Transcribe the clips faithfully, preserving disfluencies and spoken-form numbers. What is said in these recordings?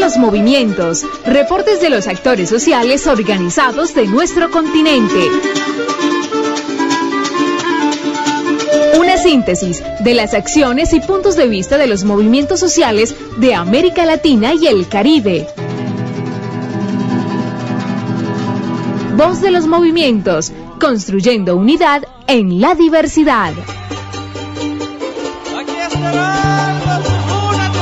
los movimientos, reportes de los actores sociales organizados de nuestro continente. Una síntesis de las acciones y puntos de vista de los movimientos sociales de América Latina y el Caribe. Voz de los movimientos, construyendo unidad en la diversidad. Aquí estará la tribuna,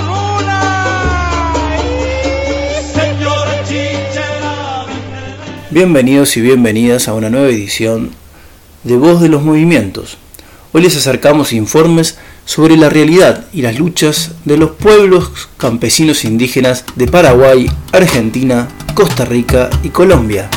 tribuna. Señor Chichera. Bienvenidos y bienvenidas a una nueva edición de Voz de los Movimientos. Hoy les acercamos informes sobre la realidad y las luchas de los pueblos campesinos indígenas de Paraguay, Argentina, Costa Rica y Colombia.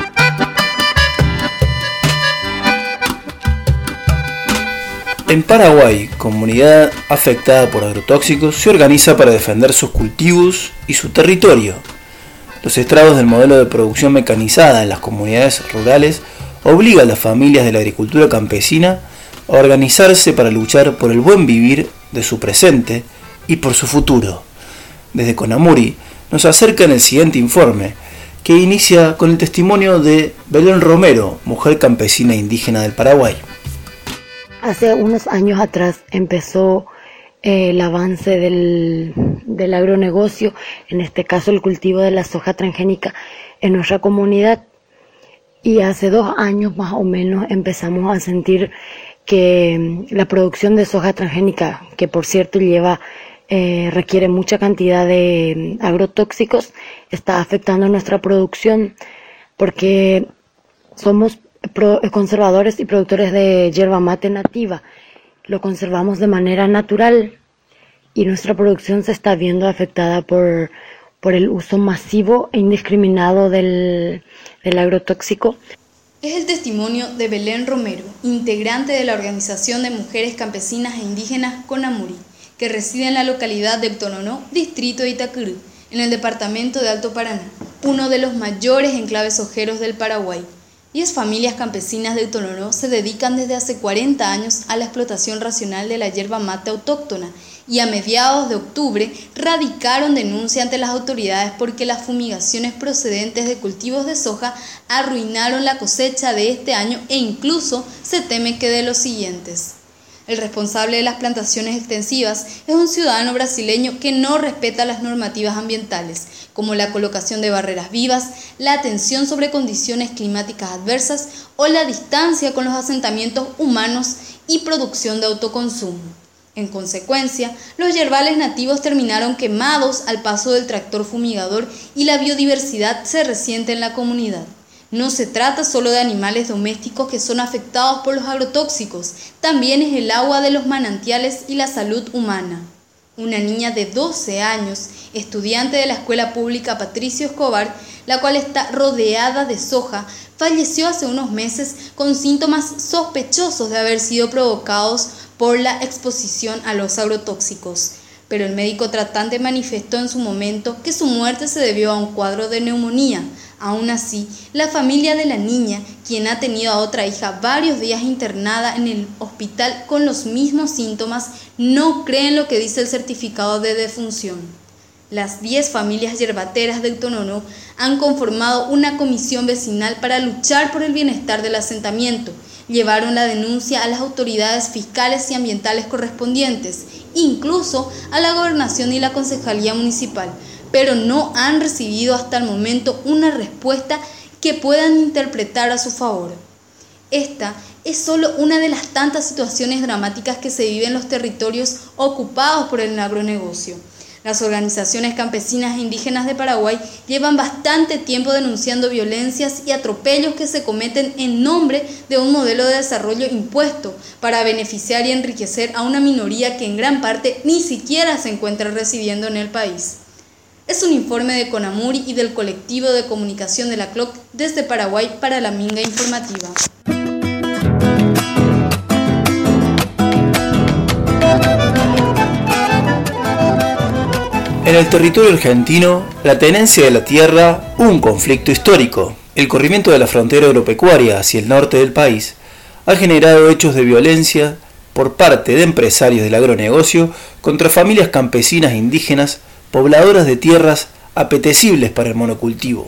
En Paraguay, comunidad afectada por agrotóxicos se organiza para defender sus cultivos y su territorio. Los estragos del modelo de producción mecanizada en las comunidades rurales obligan a las familias de la agricultura campesina a organizarse para luchar por el buen vivir de su presente y por su futuro. Desde Conamuri nos acercan el siguiente informe, que inicia con el testimonio de Belén Romero, mujer campesina indígena del Paraguay. Hace unos años atrás empezó eh, el avance del, del agronegocio, en este caso el cultivo de la soja transgénica en nuestra comunidad. Y hace dos años más o menos empezamos a sentir que la producción de soja transgénica, que por cierto lleva, eh, requiere mucha cantidad de agrotóxicos, está afectando nuestra producción porque somos conservadores y productores de yerba mate nativa. Lo conservamos de manera natural y nuestra producción se está viendo afectada por, por el uso masivo e indiscriminado del, del agrotóxico. Es el testimonio de Belén Romero, integrante de la Organización de Mujeres Campesinas e Indígenas Conamuri, que reside en la localidad de Utononó, distrito de Itacurú, en el departamento de Alto Paraná, uno de los mayores enclaves sojeros del Paraguay. Diez familias campesinas de Utononó se dedican desde hace cuarenta años a la explotación racional de la yerba mate autóctona y a mediados de octubre radicaron denuncia ante las autoridades porque las fumigaciones procedentes de cultivos de soja arruinaron la cosecha de este año e incluso se teme que de los siguientes. El responsable de las plantaciones extensivas es un ciudadano brasileño que no respeta las normativas ambientales, como la colocación de barreras vivas, la atención sobre condiciones climáticas adversas o la distancia con los asentamientos humanos y producción de autoconsumo. En consecuencia, los yerbales nativos terminaron quemados al paso del tractor fumigador y la biodiversidad se resiente en la comunidad. No se trata solo de animales domésticos que son afectados por los agrotóxicos, también es el agua de los manantiales y la salud humana. Una niña de doce años, estudiante de la escuela pública Patricio Escobar, la cual está rodeada de soja, falleció hace unos meses con síntomas sospechosos de haber sido provocados por la exposición a los agrotóxicos. Pero el médico tratante manifestó en su momento que su muerte se debió a un cuadro de neumonía. Aún así, la familia de la niña, quien ha tenido a otra hija varios días internada en el hospital con los mismos síntomas, no cree en lo que dice el certificado de defunción. Las diez familias yerbateras de Utononó han conformado una comisión vecinal para luchar por el bienestar del asentamiento. Llevaron la denuncia a las autoridades fiscales y ambientales correspondientes, incluso a la gobernación y la concejalía municipal, pero no han recibido hasta el momento una respuesta que puedan interpretar a su favor. Esta es solo una de las tantas situaciones dramáticas que se viven en los territorios ocupados por el agronegocio. Las organizaciones campesinas e indígenas de Paraguay llevan bastante tiempo denunciando violencias y atropellos que se cometen en nombre de un modelo de desarrollo impuesto para beneficiar y enriquecer a una minoría que en gran parte ni siquiera se encuentra residiendo en el país. Es un informe de Conamuri y del colectivo de comunicación de la C L O C desde Paraguay para la Minga Informativa. En el territorio argentino, la tenencia de la tierra, un conflicto histórico. El corrimiento de la frontera agropecuaria hacia el norte del país ha generado hechos de violencia por parte de empresarios del agronegocio contra familias campesinas e indígenas pobladoras de tierras apetecibles para el monocultivo.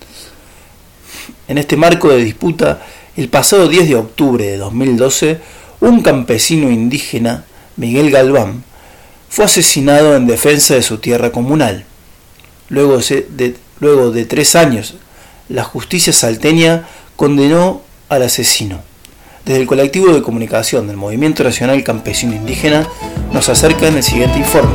En este marco de disputa, el pasado diez de octubre de dos mil doce, un campesino indígena, Miguel Galván, fue asesinado en defensa de su tierra comunal. Luego de, luego de tres años, la justicia salteña condenó al asesino. Desde el colectivo de comunicación del Movimiento Nacional Campesino Indígena nos acercan el siguiente informe.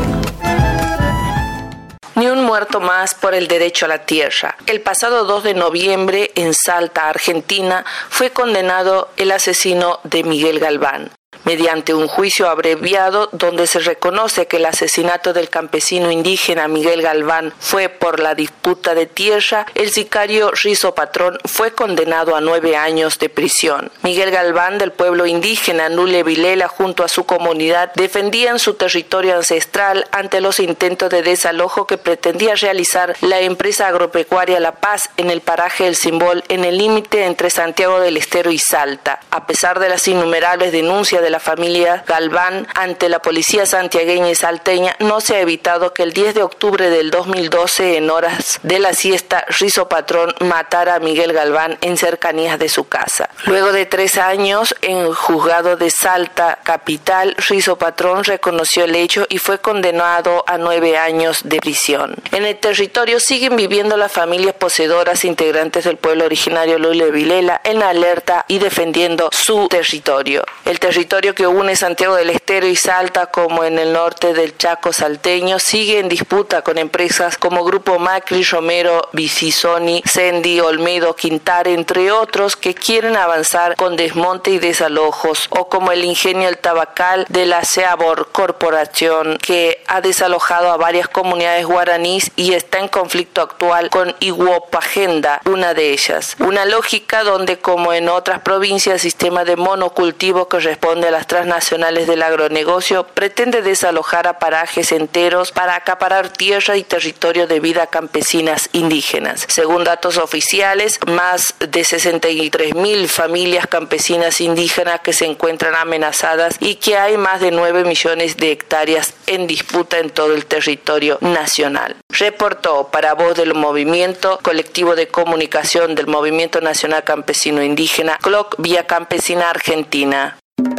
Ni un muerto más por el derecho a la tierra. El pasado dos de noviembre, en Salta, Argentina, fue condenado el asesino de Miguel Galván. Mediante un juicio abreviado donde se reconoce que el asesinato del campesino indígena Miguel Galván fue por la disputa de tierra, el sicario Rizo Patrón fue condenado a nueve años de prisión. Miguel Galván, del pueblo indígena Nule Vilela, junto a su comunidad, defendían su territorio ancestral ante los intentos de desalojo que pretendía realizar la empresa agropecuaria La Paz en el paraje El Cimbol, en el límite entre Santiago del Estero y Salta. A pesar de las innumerables denuncias de la familia Galván ante la policía santiagueña y salteña, no se ha evitado que el diez de octubre del dos mil doce, en horas de la siesta, Rizo Patrón matara a Miguel Galván en cercanías de su casa. Luego de tres años en el juzgado de Salta capital, Rizo Patrón reconoció el hecho y fue condenado a nueve años de prisión. En el territorio siguen viviendo las familias poseedoras integrantes del pueblo originario Nule Vilela en alerta y defendiendo su territorio. El territorio que une Santiago del Estero y Salta, como en el norte del Chaco salteño, sigue en disputa con empresas como Grupo Macri, Romero, Bicisoni, Sendi, Olmedo, Quintar, entre otros, que quieren avanzar con desmonte y desalojos, o como el ingenio El Tabacal de la Seabor Corporación, que ha desalojado a varias comunidades guaraníes y está en conflicto actual con Iguopagenda, una de ellas. Una lógica donde, como en otras provincias, el sistema de monocultivo que responde a las transnacionales del agronegocio pretende desalojar a parajes enteros para acaparar tierra y territorio de vida campesinas indígenas. Según datos oficiales, más de sesenta y tres mil familias campesinas indígenas que se encuentran amenazadas y que hay más de nueve millones de hectáreas en disputa en todo el territorio nacional. Reportó para Voz del Movimiento, colectivo de comunicación del Movimiento Nacional Campesino Indígena, C L O C Vía Campesina Argentina.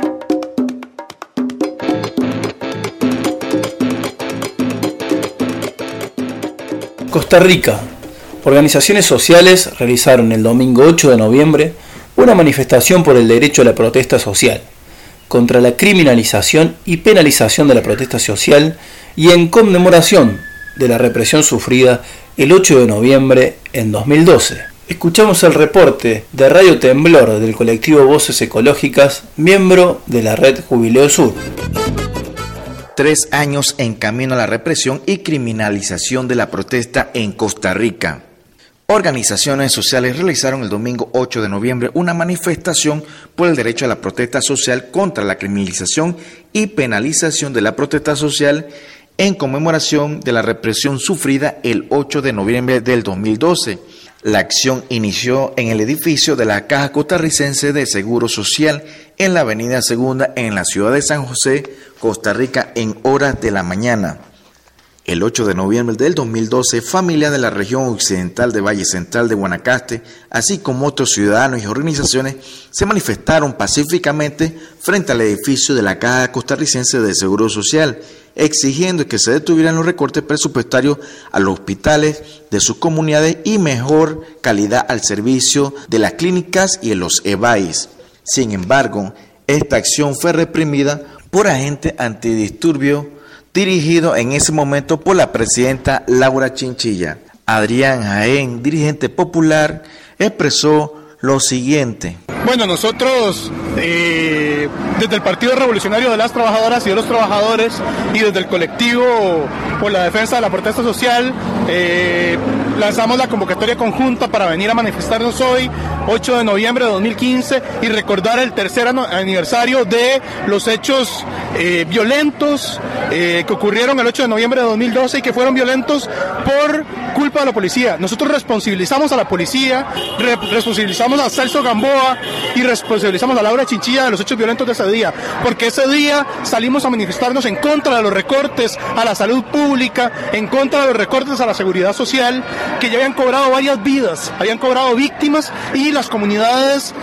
Costa Rica. Organizaciones sociales realizaron el domingo ocho de noviembre una manifestación por el derecho a la protesta social, contra la criminalización y penalización de la protesta social y en conmemoración de la represión sufrida el ocho de noviembre en dos mil doce. Escuchamos el reporte de Radio Temblor del colectivo Voces Ecológicas, miembro de la red Jubileo Sur. Tres años en camino a la represión y criminalización de la protesta en Costa Rica. Organizaciones sociales realizaron el domingo ocho de noviembre una manifestación por el derecho a la protesta social contra la criminalización y penalización de la protesta social en conmemoración de la represión sufrida el ocho de noviembre del dos mil doce. La acción inició en el edificio de la Caja Costarricense de Seguro Social en la Avenida Segunda en la ciudad de San José, Costa Rica, en horas de la mañana. El ocho de noviembre del dos mil doce, familias de la región occidental de Valle Central de Guanacaste, así como otros ciudadanos y organizaciones, se manifestaron pacíficamente frente al edificio de la Caja Costarricense de Seguro Social, exigiendo que se detuvieran los recortes presupuestarios a los hospitales de sus comunidades y mejor calidad al servicio de las clínicas y en los E B A Is. Sin embargo, esta acción fue reprimida por agentes antidisturbios dirigido en ese momento por la presidenta Laura Chinchilla. Adrián Jaén, dirigente popular, expresó lo siguiente. Bueno, nosotros eh, desde el Partido Revolucionario de las Trabajadoras y de los Trabajadores y desde el colectivo por la defensa de la protesta social eh, lanzamos la convocatoria conjunta para venir a manifestarnos hoy ocho de noviembre de dos mil quince y recordar el tercer aniversario de los hechos eh, violentos eh, que ocurrieron el ocho de noviembre de dos mil doce y que fueron violentos por culpa de la policía. Nosotros responsabilizamos a la policía, re responsabilizamos a Celso Gamboa y responsabilizamos a Laura Chinchilla de los hechos violentos de ese día, porque ese día salimos a manifestarnos en contra de los recortes a la salud pública, en contra de los recortes a la seguridad social, que ya habían cobrado varias vidas, habían cobrado víctimas, y las comunidades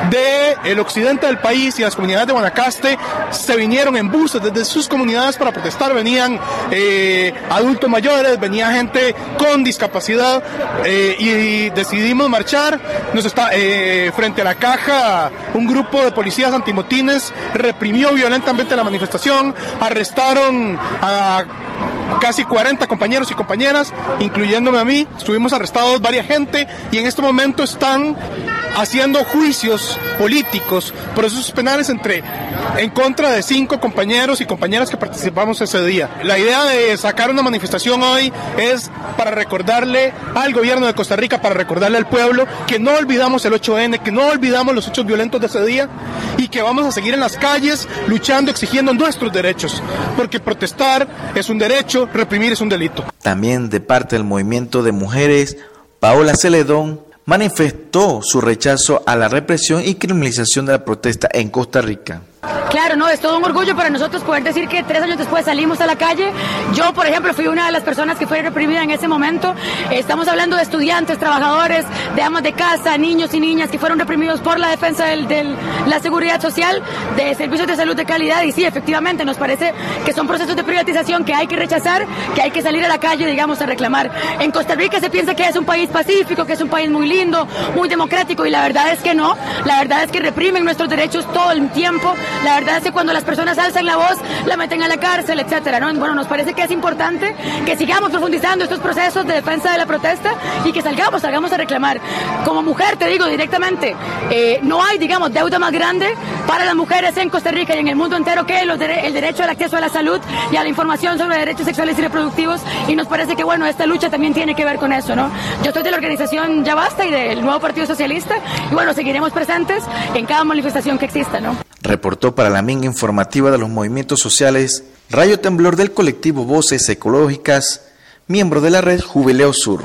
del occidente del país y las comunidades de Guanacaste se vinieron en buses desde sus comunidades para protestar. Venían eh, adultos mayores, venía gente con discapacidad eh, y decidimos marchar. Nos está eh, frente a la caja un grupo de policías antimotines reprimió violentamente la manifestación, arrestaron a casi cuarenta compañeros y compañeras, incluyéndome a mí. Estuvimos arrestados varias gente y en este momento están haciendo juicios políticos, procesos penales entre en contra de cinco compañeros y compañeras que participamos ese día. La idea de sacar una manifestación hoy es para recordarle al gobierno de Costa Rica, para recordarle al pueblo que no olvidamos el ocho ene, que no olvidamos los hechos violentos de ese día y que vamos a seguir en las calles luchando, exigiendo nuestros derechos, porque protestar es un derecho, reprimir es un delito. También de parte del movimiento de mujeres, Paola Celedón manifestó su rechazo a la represión y criminalización de la protesta en Costa Rica. Claro, no, es todo un orgullo para nosotros poder decir que tres años después salimos a la calle. Yo, por ejemplo, fui una de las personas que fue reprimida en ese momento. Estamos hablando de estudiantes, trabajadores, de amas de casa, niños y niñas que fueron reprimidos por la defensa de del, la seguridad social, de servicios de salud de calidad. Y sí, efectivamente, nos parece que son procesos de privatización que hay que rechazar, que hay que salir a la calle, digamos, a reclamar. En Costa Rica se piensa que es un país pacífico, que es un país muy lindo, muy democrático, y la verdad es que no. La verdad es que reprimen nuestros derechos todo el tiempo. La verdad es que cuando las personas alzan la voz, la meten a la cárcel, etcétera, ¿no? Bueno, nos parece que es importante que sigamos profundizando estos procesos de defensa de la protesta y que salgamos, salgamos a reclamar. Como mujer, te digo directamente, eh, no hay, digamos, deuda más grande para las mujeres en Costa Rica y en el mundo entero que los de el derecho al acceso a la salud y a la información sobre derechos sexuales y reproductivos, y nos parece que, bueno, esta lucha también tiene que ver con eso, ¿no? Yo estoy de la organización Ya Basta y del Nuevo Partido Socialista, y bueno, seguiremos presentes en cada manifestación que exista, ¿no? Reportó para la Minga Informativa de los Movimientos Sociales Rayo Temblor del colectivo Voces Ecológicas, miembro de la red Jubileo Sur.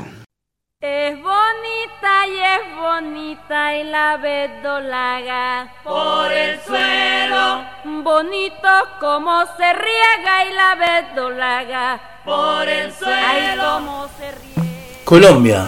Es bonita y es bonita y la verdolaga por el suelo, bonito como se riega y la verdolaga por el suelo, ay, como se riega. Colombia.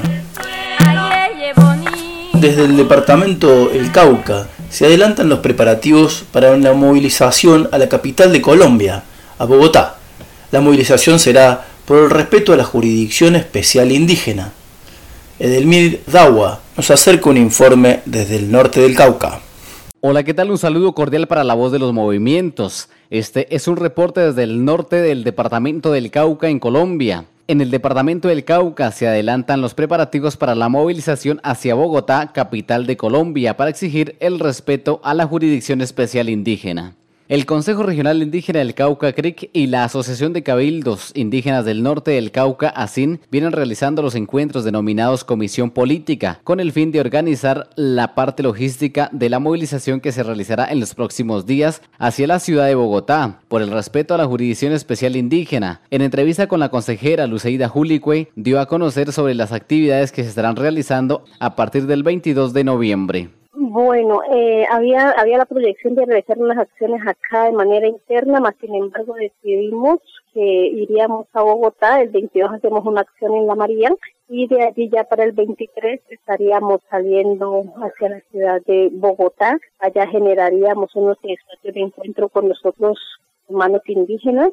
Ay, ella es bonita. Desde el departamento El Cauca se adelantan los preparativos para una movilización a la capital de Colombia, a Bogotá. La movilización será por el respeto a la jurisdicción especial indígena. Edelmir Dawa nos acerca un informe desde el norte del Cauca. Hola, ¿qué tal? Un saludo cordial para la voz de los movimientos. Este es un reporte desde el norte del departamento del Cauca en Colombia. En el departamento del Cauca se adelantan los preparativos para la movilización hacia Bogotá, capital de Colombia, para exigir el respeto a la jurisdicción especial indígena. El Consejo Regional Indígena del Cauca, C R I C, y la Asociación de Cabildos Indígenas del Norte del Cauca, A S I N, vienen realizando los encuentros denominados Comisión Política, con el fin de organizar la parte logística de la movilización que se realizará en los próximos días hacia la ciudad de Bogotá, por el respeto a la jurisdicción especial indígena. En entrevista con la consejera Luceida Julicue, dio a conocer sobre las actividades que se estarán realizando a partir del veintidós de noviembre. Bueno, eh, había había la proyección de realizar unas acciones acá de manera interna, más sin embargo decidimos que iríamos a Bogotá. El veintidós hacemos una acción en La María y de allí ya para el veintitrés estaríamos saliendo hacia la ciudad de Bogotá. Allá generaríamos unos espacios de encuentro con los otros humanos indígenas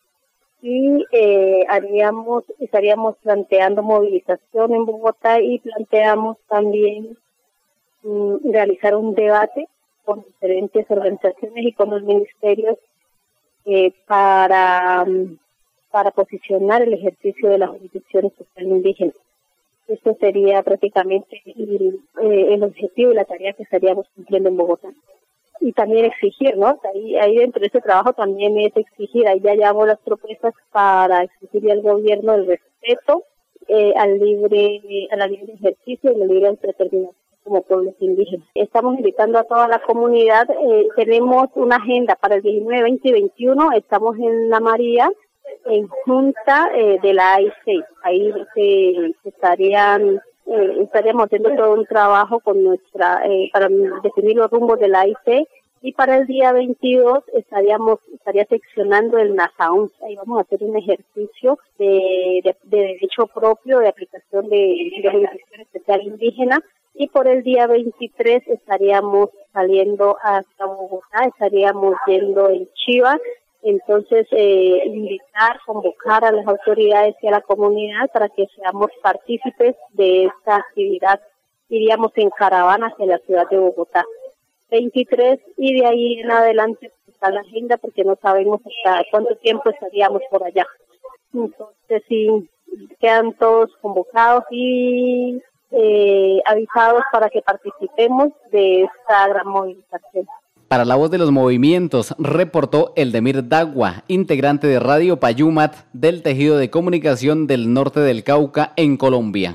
y eh, haríamos estaríamos planteando movilización en Bogotá y planteamos también realizar un debate con diferentes organizaciones y con los ministerios eh, para, para posicionar el ejercicio de la jurisdicción social indígena. Esto sería prácticamente el, eh, el objetivo y la tarea que estaríamos cumpliendo en Bogotá. Y también exigir, ¿no? Ahí, ahí dentro de ese trabajo también es exigir, ahí ya llevamos las propuestas para exigirle al gobierno el respeto eh, al libre, a la libre ejercicio y la libre autodeterminación como pueblos indígenas. Estamos invitando a toda la comunidad, eh, tenemos una agenda para el diecinueve, veinte y veintiuno, estamos en La María, en junta eh, de la A I C. Ahí se, se estarían, eh, estaríamos haciendo todo un trabajo con nuestra, eh, para definir los rumbos de la A I C. Y para el día veintidós estaríamos estaría seccionando el Nazaón. Ahí vamos a hacer un ejercicio de, de, de derecho propio, de aplicación de, de jurisdicción especial indígena. Y por el día veintitrés estaríamos saliendo hasta Bogotá, estaríamos yendo en Chiva. Entonces, eh, invitar, convocar a las autoridades y a la comunidad para que seamos partícipes de esta actividad. Iríamos en caravana hacia la ciudad de Bogotá. veintitrés y de ahí en adelante está la agenda porque no sabemos hasta cuánto tiempo estaríamos por allá. Entonces sí, quedan todos convocados y eh, avisados para que participemos de esta gran movilización. Para La Voz de los Movimientos, reportó Eldemir Dagua, integrante de Radio Payumat del Tejido de Comunicación del Norte del Cauca en Colombia.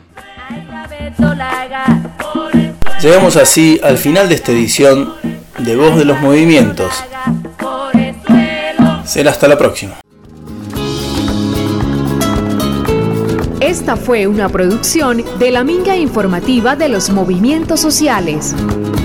Llegamos así al final de esta edición de Voz de los Movimientos. Será hasta la próxima. Esta fue una producción de la Minga Informativa de los Movimientos Sociales.